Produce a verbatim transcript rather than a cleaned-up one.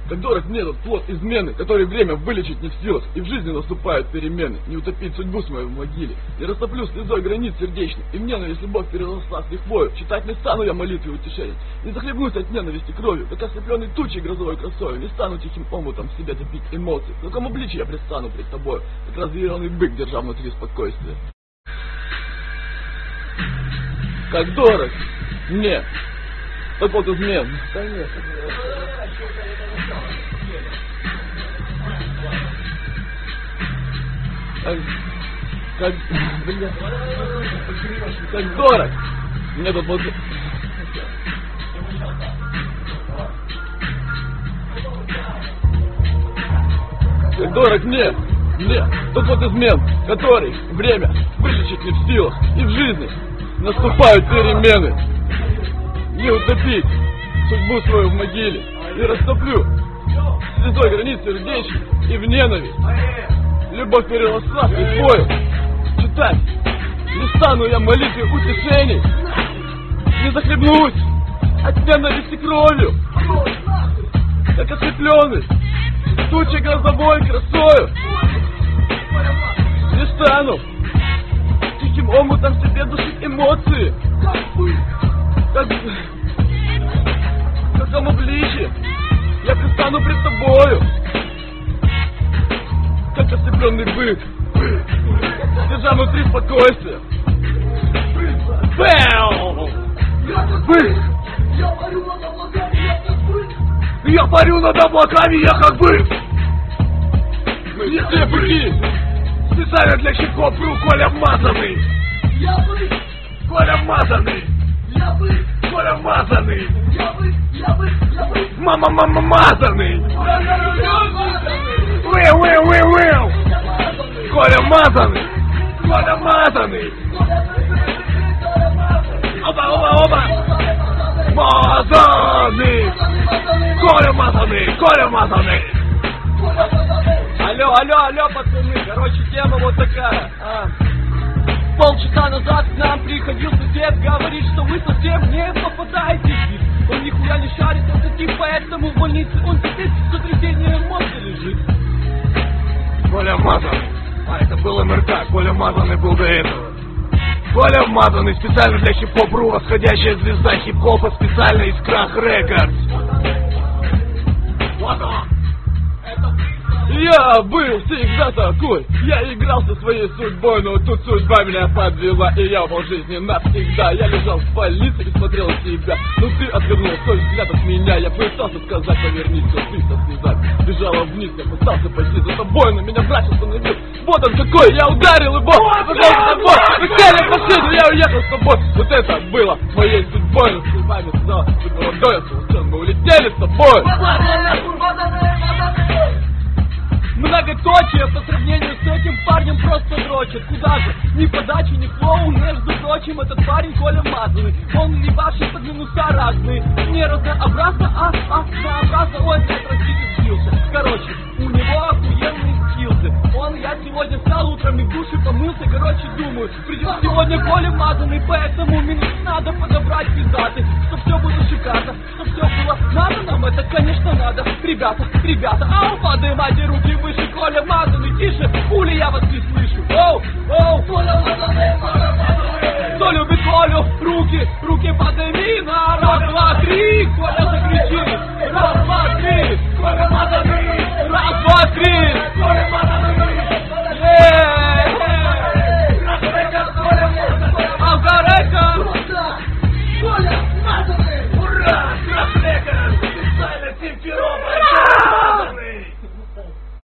Как дорог мне этот плод измены, который время вылечить не в силах, и в жизни наступают перемены. Не утопить судьбу свою в могиле, не растоплю слезой границ сердечных, и в ненависть любовь переросла с лихвою. Читать не стану я молитвы утешения, не захлебнусь от ненависти кровью, как ослепленный тучей грозовой красою, не стану тихим омутом в себе топить эмоции. В каком обличии я предстану пред тобой, как разъяренный бык, держа внутри спокойствие. Как дорог мне тот плод измен. Как, как, бля, как дорог мне тот плод. Как дорог мне, мне тот плод измен, который время вылечить не в силах, и в жизни наступают перемены. Не утопить судьбу свою в могиле, не растоплю слезой границ сердечных, и в ненависть любовь переросла с лихвою. Читать не стану я молитвы утешений, не захлебнусь от ненависти кровью, как ослепленный тучей грозовой красою. Не стану тихим омутом в себе душить эмоции, как в каком обличье я предстану пред тобою, как ослепленный бык, держа внутри спокойствия. Бэу! Бык! Я парю над облаками, я как бык! Не все быки! Специально для хип-хоп пру, Коля вмазанный! Я бык! Коля вмазанный! Я бык! Коля вмазанный! Я бык! Я бык! Я бык! Мама, мама, мазанный! Уэу, уэу, уэу, уэу! Коля мазанный! Коля мазанный! Оба, оба, оба! Мазанный! Коля мазанный! Коля мазанный! Алло, алло, алло, пацаны, короче, тема вот такая. А. Полчаса назад к нам приходил сосед, говорит, что вы совсем не попадаете в вид. Он нихуя не шарит, это тип, поэтому в больнице он сидит, с сотрясением мозга лежит. Коля Мазанный, а это был МРК, Коля Мазанный был до этого. Коля Мазанный, специально для хип-хоп.ру, восходящая звезда хип-хопа, специально из Крах Рекордс. Вот он. Я был всегда такой, я играл со своей судьбой, но тут судьба меня подвела, и я упал в жизни навсегда. Я лежал в больнице и смотрел себя, но ты отвернул свой взгляд от меня. Я пытался сказать, повернись, но ты со слезами бежала вниз, я пытался пойти за тобой, но меня врач остановил. Вот он какой, я ударил его, пошел за тобой, мы сели в машину, я уехал с тобой. Вот это было моей судьбой, но судьбами сказала, ты молодой, я совершенно, мы улетели с тобой. Многоточие по сравнению с этим парнем просто дрочит. Куда же? Ни подачи, ни флоу. Между прочим, этот парень Коля Мазанный. Он ебашит под минуса разные. Не разнообразно, а однообразно. Ой, блядь, простите, сбился. Короче, у него охуенные скиллсы. Он, я сегодня встал утром и в душе помылся. Короче, думаю, придет сегодня Коля Мазанный. Поэтому минус надо подобрать пиздаты, чтоб все было шикарно, чтоб все было надо. Нам это, конечно, надо. Ребята, ребята, ау, поднимайте руки вы. Коля Мазанный, тише, хули я вас не слышу. Оу, оу, Коля Мазанный, Коля Мазанный. Кто любит Колю? Руки, руки подними на раз, два, три. Коля